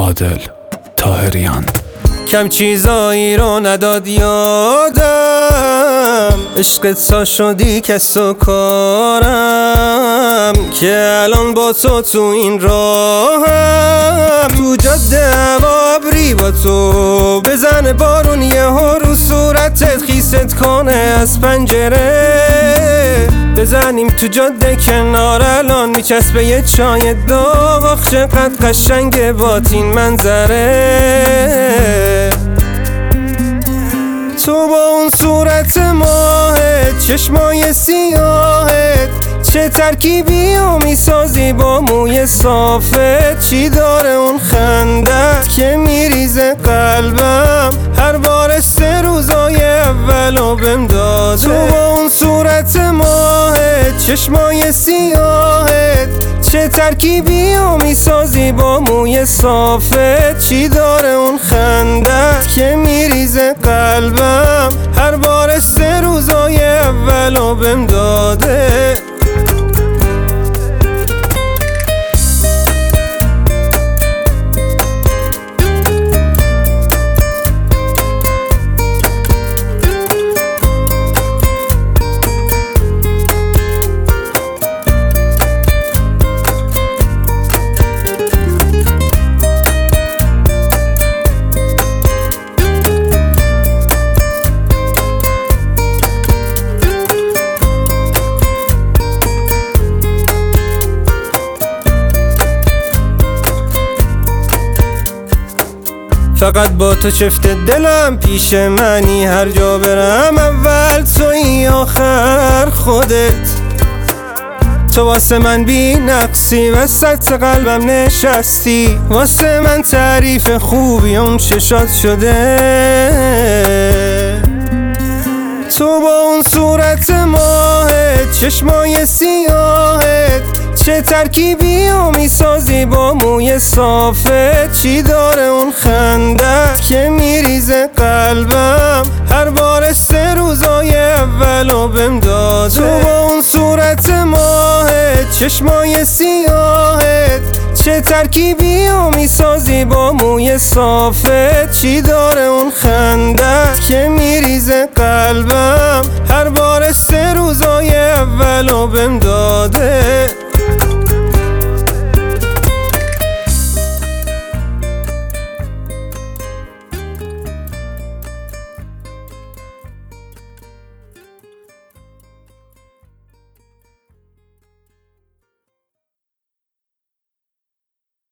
عادل طاهریان. کم چیزایی رو نداد یادم، عشقت تا شدی کس و کارم، که الان با تو این راهم، تو جاده هوا ابری با تو بزنه بارون، یهو رو صورتت خیست کنه از پنجره، بزنیم تو جاده کنار الان میچسبه یه چای داغ، آخ چقدر قشنگه بات این منظره، تو با اون صورت ماهت، چشمای سیاهت، چه ترکیبی و میسازی با موی صافت، چی داره اون خندت که میریزه قلبم هر بار 3 روزای اولو بهم داده، تو با اون صورت ماهت، چشمای سیاهت، چه ترکیبی و میسازی با موی صافت، چی داره اون خندت که میریزه قلبم هر بار 3 روزای اولو بهم داده. فقط با تو چفت دلم پیش منی، هر جا برم اول توی آخر خودت، تو واسه من بی نقصی وسط قلبم نشستی، واسه من تعریف خوبی اون چشات شده، تو با اون صورت ماهت، چشمای سیاهت، چه ترکیبی و میسازی با موی صافت، چی داره اون خندت که میریزه قلبم هر بار 3 روزای اولو بهم داده، تو با اون صورت ماهت، چشمای سیاهت، چه ترکیبی و میسازی با موی صافت، چی داره اون خندت که میریزه قلبم هر بار 3 روزای اولو بهم داده.